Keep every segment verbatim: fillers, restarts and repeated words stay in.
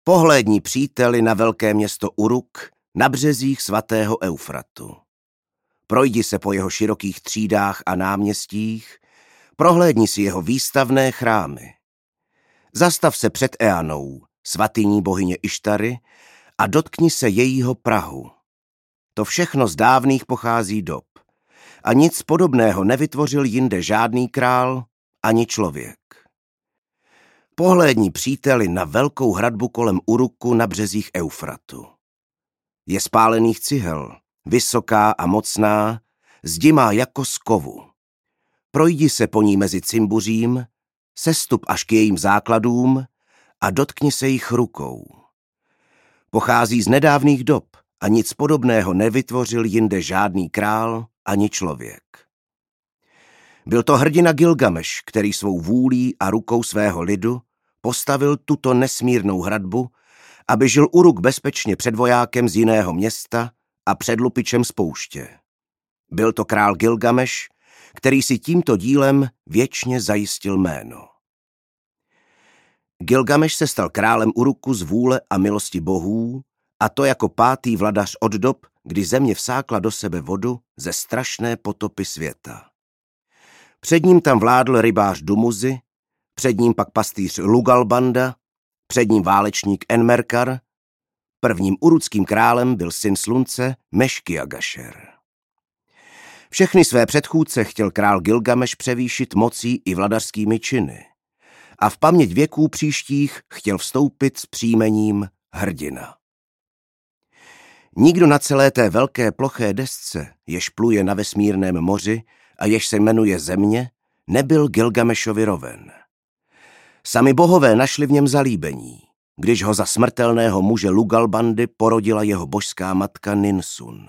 Pohlédni, příteli, na velké město Uruk na březích svatého Eufratu. Projdi se po jeho širokých třídách a náměstích, prohlédni si jeho výstavné chrámy. Zastav se před Eanou, svatyní bohyně Ištary, a dotkni se jejího prahu. To všechno z dávných pochází dob a nic podobného nevytvořil jinde žádný král ani člověk. Pohlédni, příteli, na velkou hradbu kolem Uruku na březích Eufratu. Je z pálených cihel, vysoká a mocná, zdi má jako z kovu. Projdi se po ní mezi cimbuřím, sestup až k jejím základům a dotkni se jich rukou. Pochází z nedávných dob a nic podobného nevytvořil jinde žádný král ani člověk. Byl to hrdina Gilgameš, který svou vůlí a rukou svého lidu postavil tuto nesmírnou hradbu, aby žil Uruk bezpečně před vojákem z jiného města a před lupičem z pouště. Byl to král Gilgameš, který si tímto dílem věčně zajistil jméno. Gilgameš se stal králem Uruku z vůle a milosti bohů, a to jako pátý vladař od dob, kdy země vsákla do sebe vodu ze strašné potopy světa. Před ním tam vládl rybář Dumuzi, před ním pak pastýř Lugalbanda, před ním válečník Enmerkar, prvním uruckým králem byl syn slunce Meškiagašer. Všechny své předchůdce chtěl král Gilgameš převýšit mocí i vladařskými činy a v paměť věků příštích chtěl vstoupit s příjmením hrdina. Nikdo na celé té velké ploché desce, jež pluje na vesmírném moři a jež se jmenuje Země, nebyl Gilgamešovi roven. Sami bohové našli v něm zalíbení, když ho za smrtelného muže Lugalbandy porodila jeho božská matka Ninsun.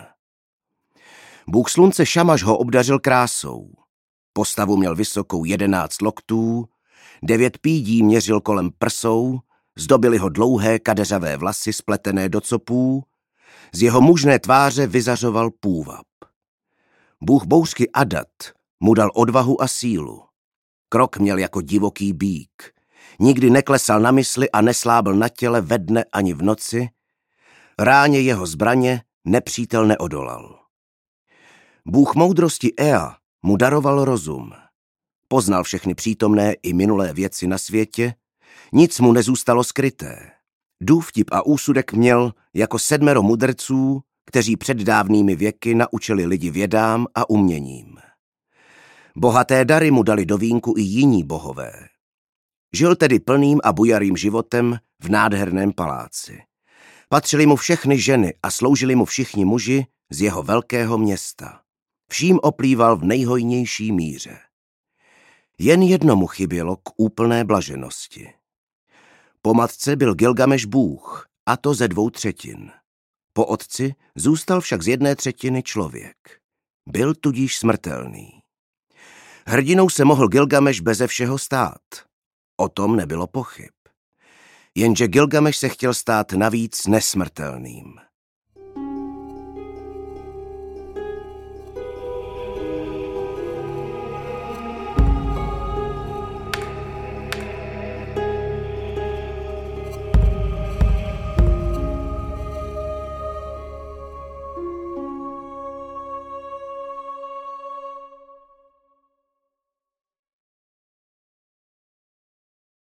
Bůh slunce Šamaš ho obdařil krásou. Postavu měl vysokou jedenáct loktů, devět pídí měřil kolem prsou, zdobily ho dlouhé kadeřavé vlasy spletené do copů, z jeho mužné tváře vyzařoval půvab. Bůh bouřky Adat mu dal odvahu a sílu. Krok měl jako divoký býk, nikdy neklesal na mysli a neslábl na těle ve dne ani v noci, ráně jeho zbraně nepřítel neodolal. Bůh moudrosti Ea mu daroval rozum. Poznal všechny přítomné i minulé věci na světě, nic mu nezůstalo skryté. Důvtip a úsudek měl jako sedmero mudrců, kteří před dávnými věky naučili lidi vědám a uměním. Bohaté dary mu dali do vínku i jiní bohové. Žil tedy plným a bujarým životem v nádherném paláci. Patřily mu všechny ženy a sloužili mu všichni muži z jeho velkého města. Vším oplýval v nejhojnější míře. Jen jednomu chybělo k úplné blaženosti. Po matce byl Gilgameš bůh, a to ze dvou třetin. Po otci zůstal však z jedné třetiny člověk. Byl tudíž smrtelný. Hrdinou se mohl Gilgameš beze všeho stát. O tom nebylo pochyb. Jenže Gilgameš se chtěl stát navíc nesmrtelným.